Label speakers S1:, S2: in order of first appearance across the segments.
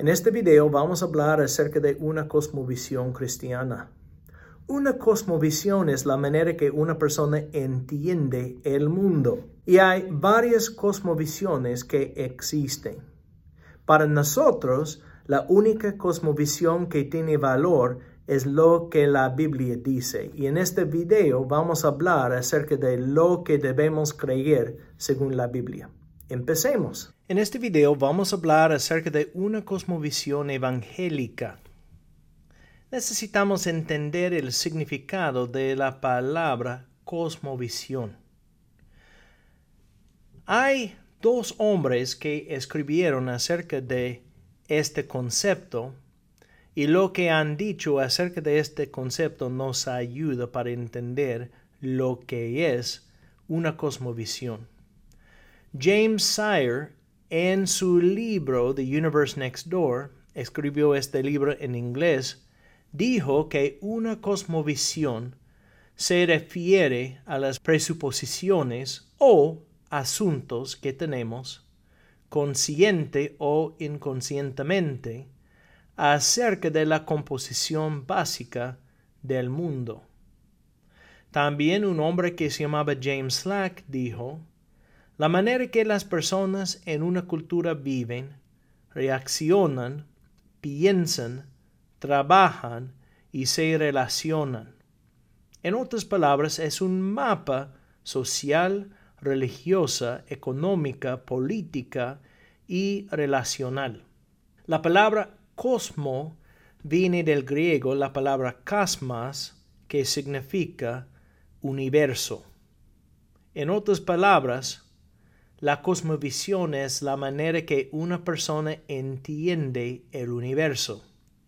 S1: En este video vamos a hablar acerca de una cosmovisión cristiana. Una cosmovisión es la manera que una persona entiende el mundo. Y hay varias cosmovisiones que existen. Para nosotros, la única cosmovisión que tiene valor es lo que la Biblia dice. Y en este video vamos a hablar acerca de lo que debemos creer según la Biblia. Empecemos. En este video vamos a hablar acerca de una cosmovisión evangélica. Necesitamos entender el significado de la palabra cosmovisión. Hay dos hombres que escribieron acerca de este concepto y lo que han dicho acerca de este concepto nos ayuda para entender lo que es una cosmovisión. James Sire, en su libro The Universe Next Door, escribió este libro en inglés, dijo que una cosmovisión se refiere a las presuposiciones o asuntos que tenemos, consciente o inconscientemente, acerca de la composición básica del mundo. También un hombre que se llamaba James Slack dijo, la manera que las personas en una cultura viven, reaccionan, piensan, trabajan y se relacionan. En otras palabras, es un mapa social, religiosa, económica, política y relacional. La palabra cosmo viene del griego la palabra kosmos, que significa universo. En otras palabras, la cosmovisión es la manera que una persona entiende el universo.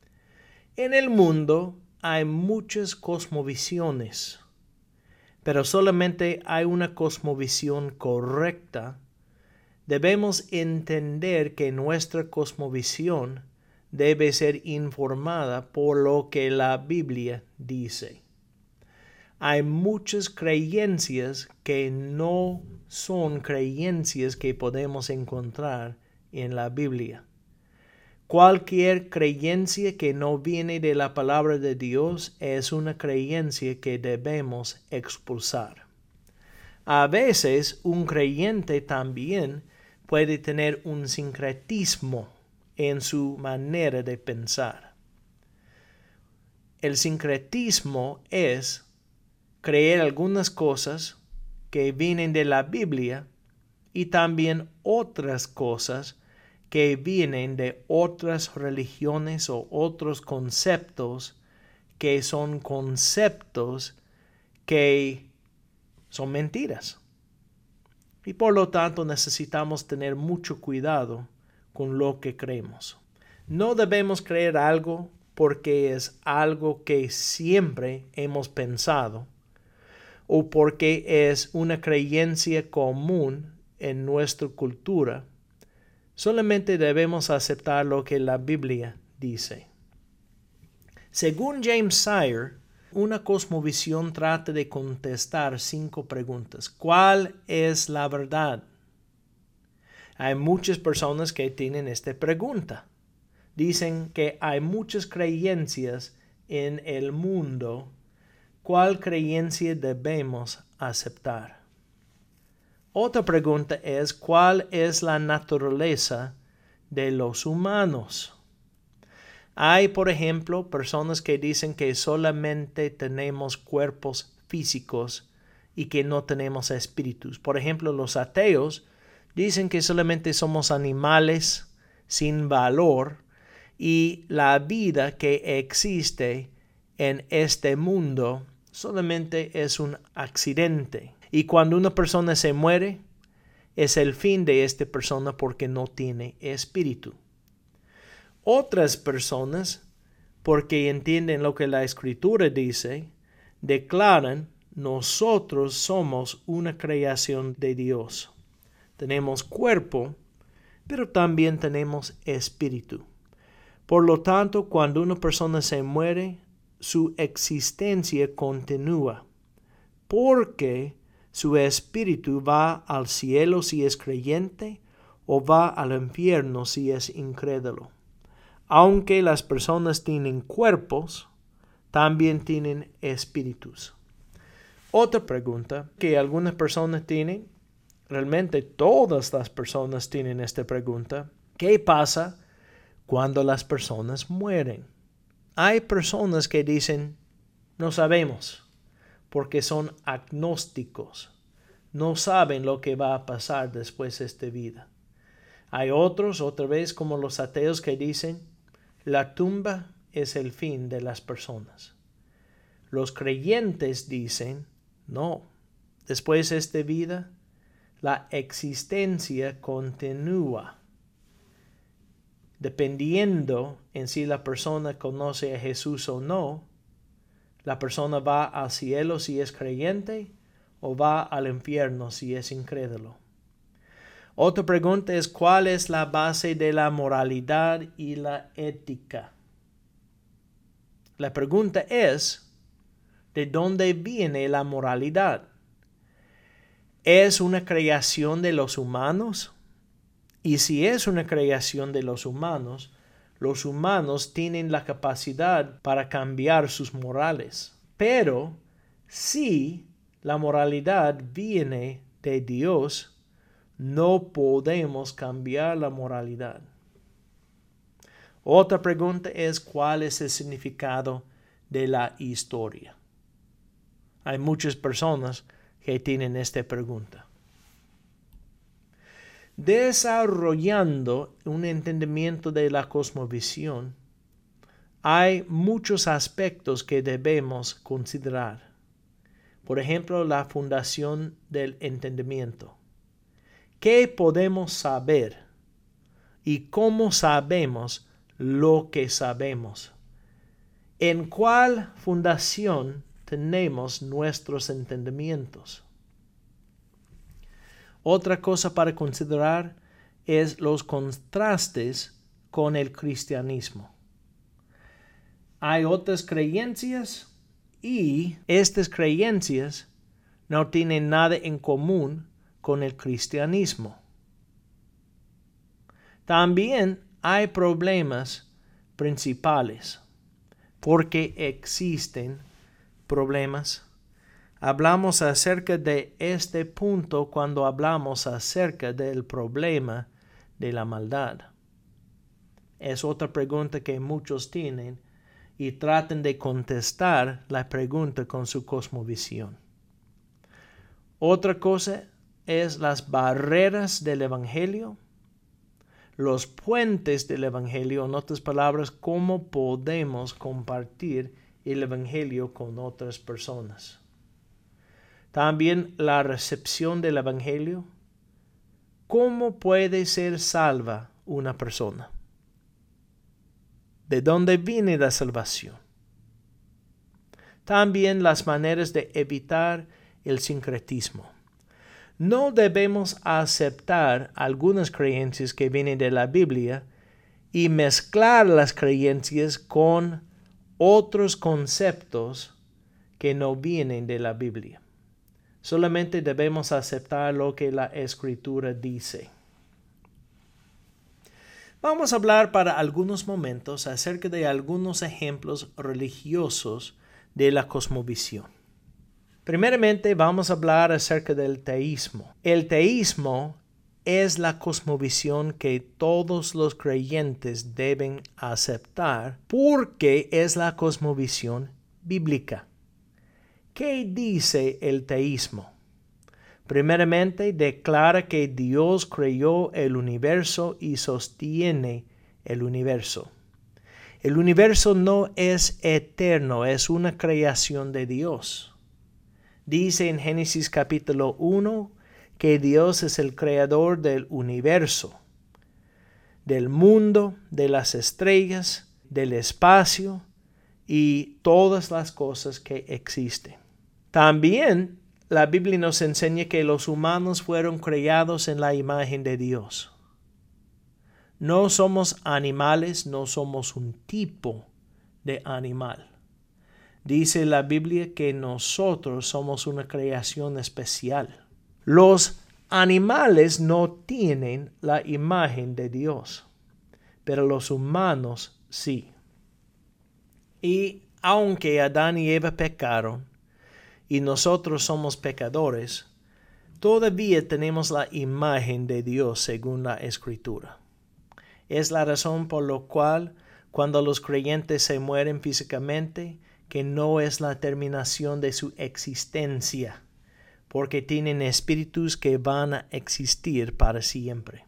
S1: En el mundo hay muchas cosmovisiones, pero solamente hay una cosmovisión correcta. Debemos entender que nuestra cosmovisión debe ser informada por lo que la Biblia dice. Hay muchas creencias que no son creencias que podemos encontrar en la Biblia. Cualquier creencia que no viene de la palabra de Dios es una creencia que debemos expulsar. A veces un creyente también puede tener un sincretismo en su manera de pensar. El sincretismo es creer algunas cosas que vienen de la Biblia y también otras cosas que vienen de otras religiones o otros conceptos que son conceptos que son mentiras. Y por lo tanto necesitamos tener mucho cuidado con lo que creemos. No debemos creer algo porque es algo que siempre hemos pensado o porque es una creencia común en nuestra cultura. Solamente debemos aceptar lo que la Biblia dice. Según James Sire, una cosmovisión trata de contestar 5 preguntas. ¿Cuál es la verdad? Hay muchas personas que tienen esta pregunta. Dicen que hay muchas creencias en el mundo. ¿Cuál creencia debemos aceptar? Otra pregunta es, ¿cuál es la naturaleza de los humanos? Hay, por ejemplo, personas que dicen que solamente tenemos cuerpos físicos y que no tenemos espíritus. Por ejemplo, los ateos dicen que solamente somos animales sin valor y la vida que existe en este mundo solamente es un accidente. Y cuando una persona se muere, es el fin de esta persona porque no tiene espíritu. Otras personas, porque entienden lo que la Escritura dice, declaran, nosotros somos una creación de Dios. Tenemos cuerpo, pero también tenemos espíritu. Por lo tanto, cuando una persona se muere, su existencia continúa, porque su espíritu va al cielo si es creyente o va al infierno si es incrédulo. Aunque las personas tienen cuerpos, también tienen espíritus. Otra pregunta que algunas personas tienen, realmente todas las personas tienen esta pregunta: ¿qué pasa cuando las personas mueren? Hay personas que dicen, no sabemos, porque son agnósticos. No saben lo que va a pasar después de esta vida. Hay otros, otra vez, como los ateos, que dicen, la tumba es el fin de las personas. Los creyentes dicen, no, después de esta vida, la existencia continúa. Dependiendo en si la persona conoce a Jesús o no, la persona va al cielo si es creyente o va al infierno si es incrédulo. Otra pregunta es, ¿cuál es la base de la moralidad y la ética? La pregunta es, ¿de dónde viene la moralidad? ¿Es una creación de los humanos? Y si es una creación de los humanos tienen la capacidad para cambiar sus morales. Pero si la moralidad viene de Dios, no podemos cambiar la moralidad. Otra pregunta es, ¿cuál es el significado de la historia? Hay muchas personas que tienen esta pregunta. Desarrollando un entendimiento de la cosmovisión, hay muchos aspectos que debemos considerar. Por ejemplo, la fundación del entendimiento. ¿Qué podemos saber? ¿Y cómo sabemos lo que sabemos? ¿En cuál fundación tenemos nuestros entendimientos? Otra cosa para considerar es los contrastes con el cristianismo. Hay otras creencias y estas creencias no tienen nada en común con el cristianismo. También hay problemas principales. Porque existen problemas. Hablamos acerca de este punto cuando hablamos acerca del problema de la maldad. Es otra pregunta que muchos tienen y tratan de contestar la pregunta con su cosmovisión. Otra cosa es las barreras del Evangelio, los puentes del Evangelio, en otras palabras, cómo podemos compartir el Evangelio con otras personas. También la recepción del Evangelio, cómo puede ser salva una persona. ¿De dónde viene la salvación? También las maneras de evitar el sincretismo. No debemos aceptar algunas creencias que vienen de la Biblia y mezclar las creencias con otros conceptos que no vienen de la Biblia. Solamente debemos aceptar lo que la Escritura dice. Vamos a hablar para algunos momentos acerca de algunos ejemplos religiosos de la cosmovisión. Primeramente vamos a hablar acerca del teísmo. El teísmo es la cosmovisión que todos los creyentes deben aceptar porque es la cosmovisión bíblica. ¿Qué dice el teísmo? Primeramente declara que Dios creó el universo y sostiene el universo. El universo no es eterno, es una creación de Dios. Dice en Génesis capítulo 1 que Dios es el creador del universo, del mundo, de las estrellas, del espacio y todas las cosas que existen. También la Biblia nos enseña que los humanos fueron creados en la imagen de Dios. No somos animales, no somos un tipo de animal. Dice la Biblia que nosotros somos una creación especial. Los animales no tienen la imagen de Dios, pero los humanos sí. Y aunque Adán y Eva pecaron y nosotros somos pecadores, todavía tenemos la imagen de Dios según la Escritura. Es la razón por la cual cuando los creyentes se mueren físicamente, que no es la terminación de su existencia, porque tienen espíritus que van a existir para siempre.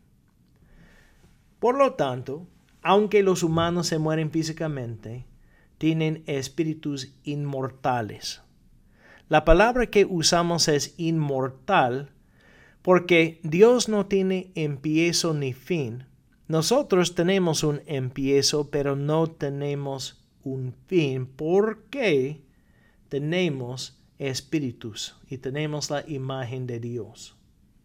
S1: Por lo tanto, aunque los humanos se mueren físicamente, tienen espíritus inmortales. La palabra que usamos es inmortal porque Dios no tiene empiezo ni fin. Nosotros tenemos un empiezo, pero no tenemos un fin porque tenemos espíritus y tenemos la imagen de Dios.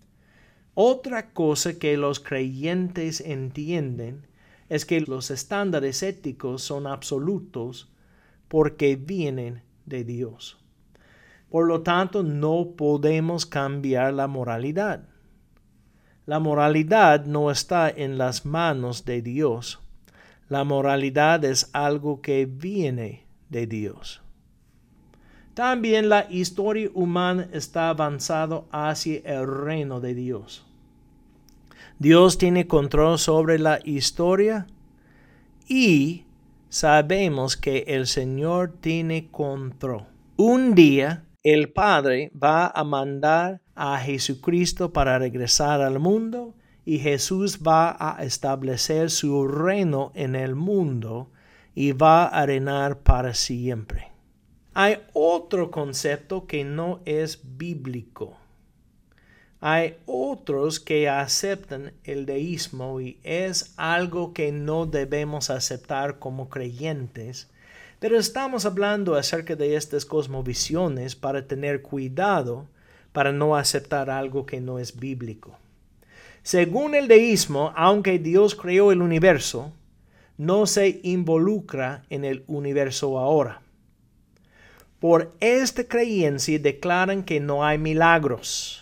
S1: Otra cosa que los creyentes entienden es que los estándares éticos son absolutos porque vienen de Dios. Por lo tanto, no podemos cambiar la moralidad. La moralidad no está en las manos de Dios. La moralidad es algo que viene de Dios. También la historia humana está avanzando hacia el reino de Dios. Dios tiene control sobre la historia y sabemos que el Señor tiene control. Un día el Padre va a mandar a Jesucristo para regresar al mundo y Jesús va a establecer su reino en el mundo y va a reinar para siempre. Hay otro concepto que no es bíblico. Hay otros que aceptan el deísmo y es algo que no debemos aceptar como creyentes, pero estamos hablando acerca de estas cosmovisiones para tener cuidado para no aceptar algo que no es bíblico. Según el deísmo, aunque Dios creó el universo, no se involucra en el universo ahora. Por esta creencia declaran que no hay milagros.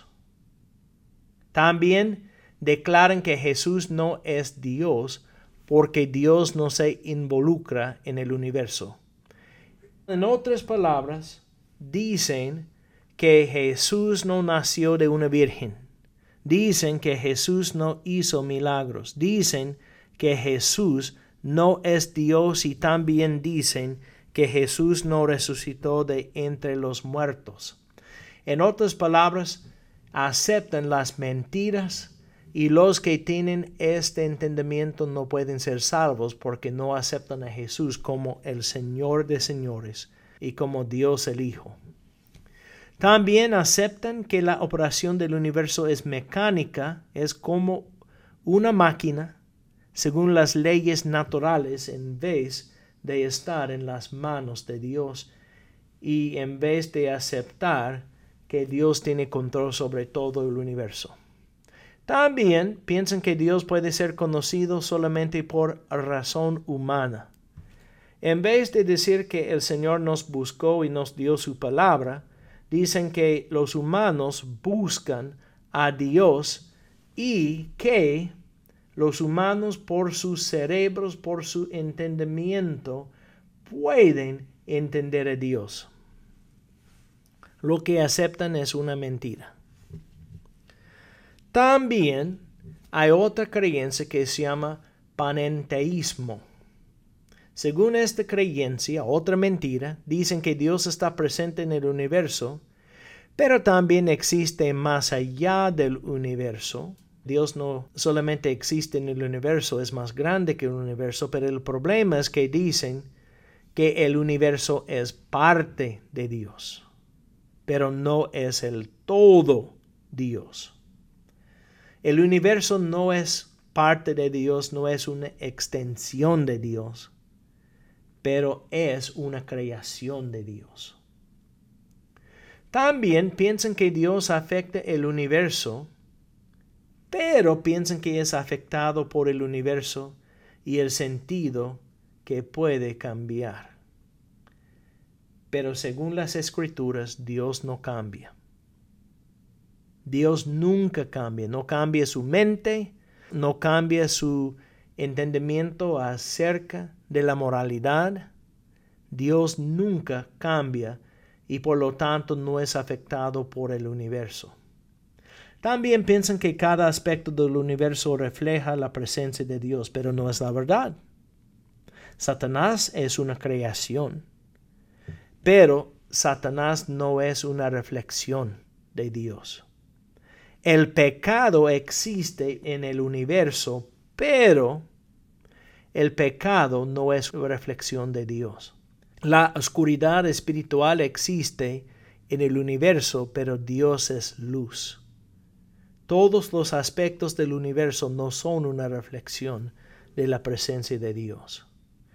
S1: También declaran que Jesús no es Dios porque Dios no se involucra en el universo. En otras palabras, dicen que Jesús no nació de una virgen. Dicen que Jesús no hizo milagros. Dicen que Jesús no es Dios y también dicen que Jesús no resucitó de entre los muertos. En otras palabras, aceptan las mentiras y los que tienen este entendimiento no pueden ser salvos porque no aceptan a Jesús como el Señor de señores y como Dios el Hijo. También aceptan que la operación del universo es mecánica, es como una máquina según las leyes naturales en vez de estar en las manos de Dios y en vez de aceptar que Dios tiene control sobre todo el universo. También piensan que Dios puede ser conocido solamente por razón humana. En vez de decir que el Señor nos buscó y nos dio su palabra, dicen que los humanos buscan a Dios y que los humanos por sus cerebros, por su entendimiento, pueden entender a Dios. Lo que aceptan es una mentira. También hay otra creencia que se llama panenteísmo. Según esta creencia, otra mentira, dicen que Dios está presente en el universo, pero también existe más allá del universo. Dios no solamente existe en el universo, es más grande que el universo, pero el problema es que dicen que el universo es parte de Dios, pero no es el todo Dios. El universo no es parte de Dios, no es una extensión de Dios, pero es una creación de Dios. También piensan que Dios afecta el universo, pero piensan que es afectado por el universo y el sentido que puede cambiar. Pero según las Escrituras, Dios no cambia. Dios nunca cambia, no cambia su mente, no cambia su entendimiento acerca de la moralidad, Dios nunca cambia y por lo tanto no es afectado por el universo. También piensan que cada aspecto del universo refleja la presencia de Dios, pero no es la verdad. Satanás es una creación, pero Satanás no es una reflexión de Dios. El pecado existe en el universo, pero el pecado no es reflexión de Dios. La oscuridad espiritual existe en el universo, pero Dios es luz. Todos los aspectos del universo no son una reflexión de la presencia de Dios.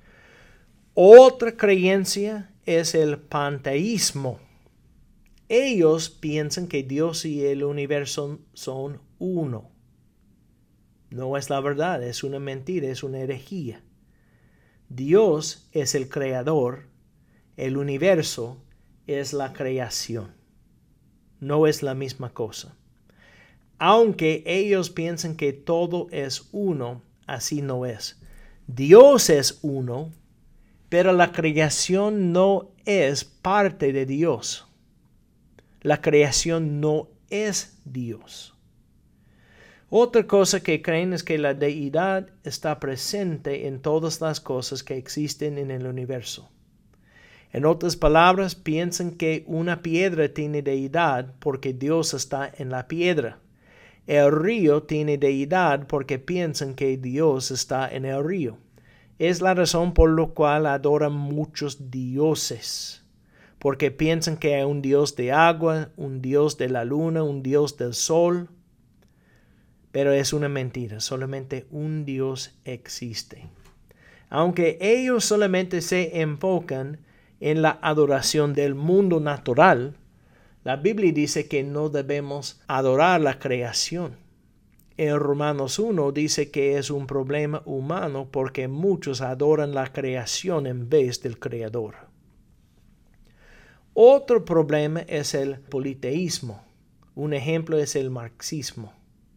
S1: Otra creencia es el panteísmo. Ellos piensan que Dios y el universo son uno. No es la verdad, es una mentira, es una herejía. Dios es el creador, el universo es la creación. No es la misma cosa. Aunque ellos piensan que todo es uno, así no es. Dios es uno, pero la creación no es parte de Dios. La creación no es Dios. Otra cosa que creen es que la deidad está presente en todas las cosas que existen en el universo. En otras palabras, piensan que una piedra tiene deidad porque Dios está en la piedra. El río tiene deidad porque piensan que Dios está en el río. Es la razón por la cual adoran muchos dioses, porque piensan que hay un dios de agua, un dios de la luna, un dios del sol. Pero es una mentira, solamente un Dios existe. Aunque ellos solamente se enfocan en la adoración del mundo natural, la Biblia dice que no debemos adorar la creación. En Romanos 1 dice que es un problema humano porque muchos adoran la creación en vez del Creador. Otro problema es el politeísmo. Un ejemplo es el marxismo.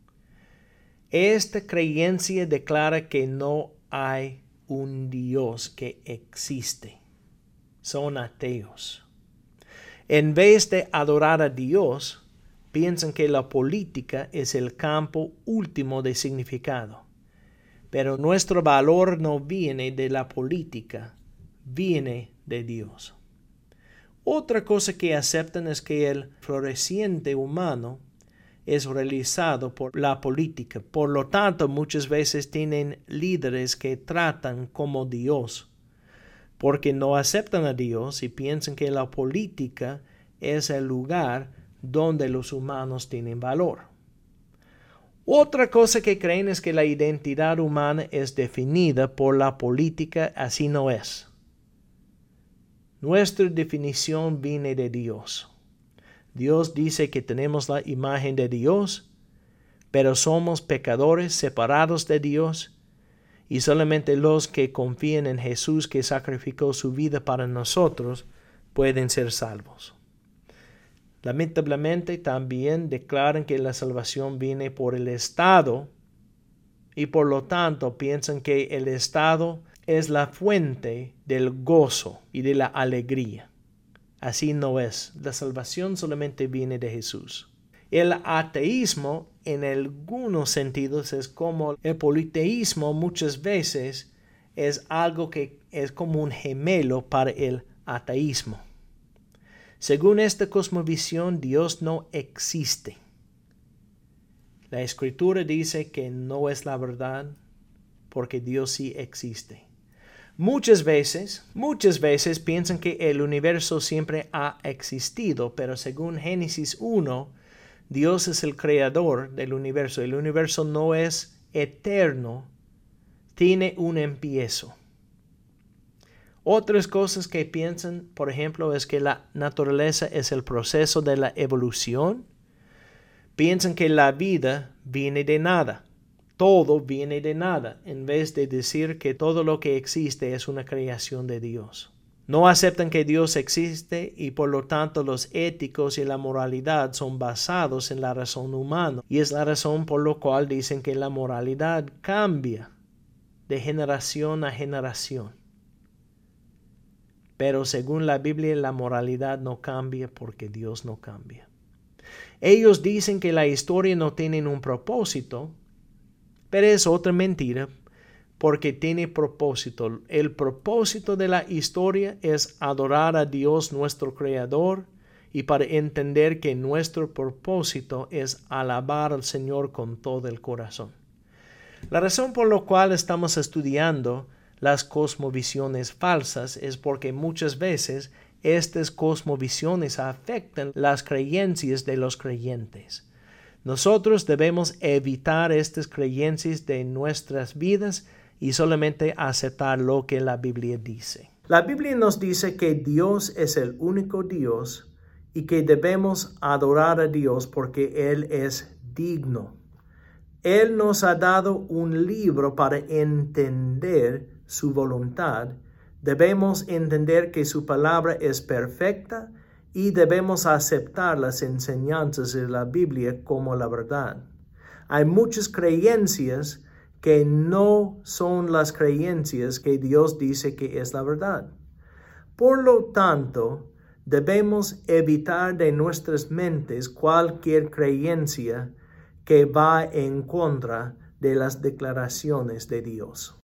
S1: Esta creencia declara que no hay un Dios que existe. Son ateos. En vez de adorar a Dios, piensan que la política es el campo último de significado. Pero nuestro valor no viene de la política, viene de Dios. Otra cosa que aceptan es que el floreciente humano es realizado por la política. Por lo tanto, muchas veces tienen líderes que tratan como Dios, porque no aceptan a Dios y piensan que la política es el lugar donde los humanos tienen valor. Otra cosa que creen es que la identidad humana es definida por la política, así no es. Nuestra definición viene de Dios. Dios dice que tenemos la imagen de Dios, pero somos pecadores separados de Dios y solamente los que confían en Jesús que sacrificó su vida para nosotros pueden ser salvos. Lamentablemente también declaran que la salvación viene por el Estado y por lo tanto piensan que el Estado es la fuente del gozo y de la alegría. Así no es. La salvación solamente viene de Jesús. El ateísmo, en algunos sentidos, es como el politeísmo. Muchas veces es algo que es como un gemelo para el ateísmo. Según esta cosmovisión, Dios no existe. La Escritura dice que no es la verdad, porque Dios sí existe. Muchas veces piensan que el universo siempre ha existido, pero según Génesis 1, Dios es el creador del universo. El universo no es eterno, tiene un empiezo. Otras cosas que piensan, por ejemplo, es que la naturaleza es el proceso de la evolución. Piensan que la vida viene de nada. Todo viene de nada, en vez de decir que todo lo que existe es una creación de Dios. No aceptan que Dios existe y por lo tanto los éticos y la moralidad son basados en la razón humana. Y es la razón por la cual dicen que la moralidad cambia. de generación a generación. Pero según la Biblia, la moralidad no cambia porque Dios no cambia. Ellos dicen que la historia no tiene un propósito, pero es otra mentira porque tiene propósito. El propósito de la historia es adorar a Dios nuestro Creador y para entender que nuestro propósito es alabar al Señor con todo el corazón. La razón por la cual estamos estudiando las cosmovisiones falsas es porque muchas veces estas cosmovisiones afectan las creencias de los creyentes. Nosotros debemos evitar estas creencias de nuestras vidas y solamente aceptar lo que la Biblia dice. La Biblia nos dice que Dios es el único Dios y que debemos adorar a Dios porque Él es digno. Él nos ha dado un libro para entender su voluntad. Debemos entender que su palabra es perfecta y debemos aceptar las enseñanzas de la Biblia como la verdad. Hay muchas creencias que no son las creencias que Dios dice que es la verdad. Por lo tanto, debemos evitar de nuestras mentes cualquier creencia que va en contra de las declaraciones de Dios.